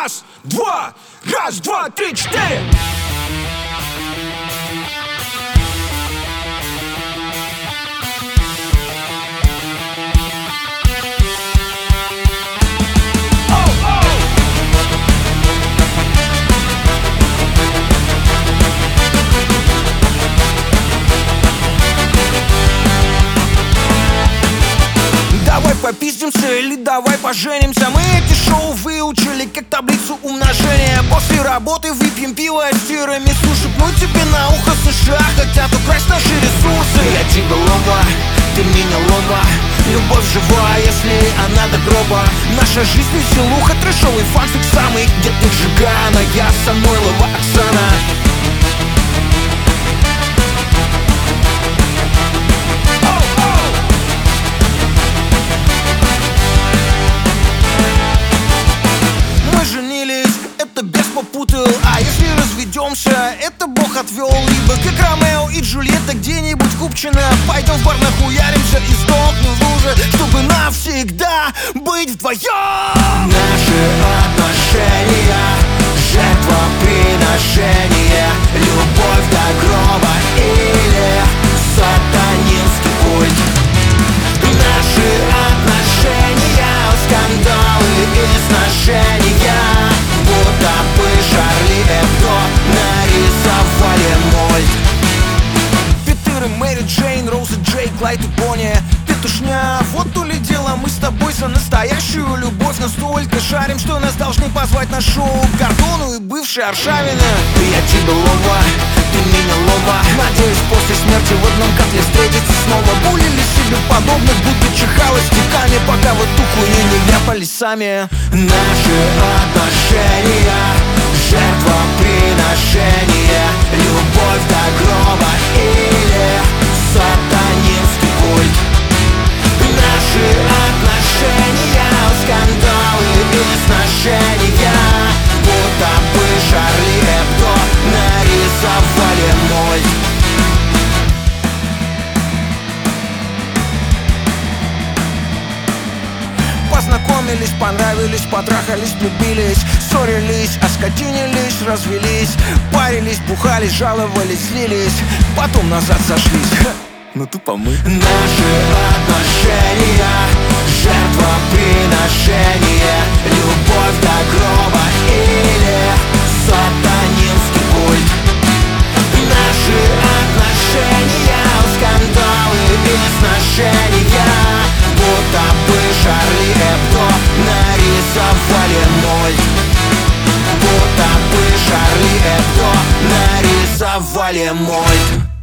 Раз, два, три, четыре. Давай попиздимся или давай поженимся. Мы эти шоу выучили как таблицу умножения. После работы выпьем пиво с тирамису. Шепну тебе на ухо: США хотят украсть наши ресурсы. Я тиголова, ты меня лова. Любовь жива, если она до гроба. Наша жизнь веселуха, трэшовый фанфик самый. Где-то Жигана, я Самойлова Оксана. Попутал, а если разведемся, это Бог отвел. Либо как Ромео и Джульетта где-нибудь купчино. Пойдем в бар, нахуяримся и сдохнем в луже, чтобы навсегда быть вдвоем. Наши отношения, жертвоприношение, любовь до гроба или сатанинский культ. Наши отношения, скандалы и сношения, будто бы Шарли Эбдо нарисовали мульт. Питер и Мэри Джейн, Роуз и Джейк, Клайд и Бонни. Петушня, вот то ли дело, мы с тобой за настоящую любовь. Настолько шарим, что нас должны позвать на шоу к Гордону и бывшей Аршавина. Я тебя лова, ты меня лова. Надеюсь, после смерти в одном котле встретиться снова. Булили себе подобных, будто чихало стеками, пока в эту хуйню не вляпались сами. Наши отношения, жертвоприношение, любовь до гроба или сатанинский культ. Наши отношения, скандалы и сношения, будто бы Шарли Эбдо нарисовали мульт. Познакомились, понравились, потрахались, влюбились, ссорились, оскотинились, развелись, парились, бухались, жаловались, злились, потом назад сошлись. Ну тупо мы. Наши отношения, жертвоприношение, любовь до гроба или сатанинский культ. Наши отношения, скандалы и сношения, будто бы Шарли Эбдо нарисовали мульт. Будто бы Шарли Эбдо нарисовали мульт.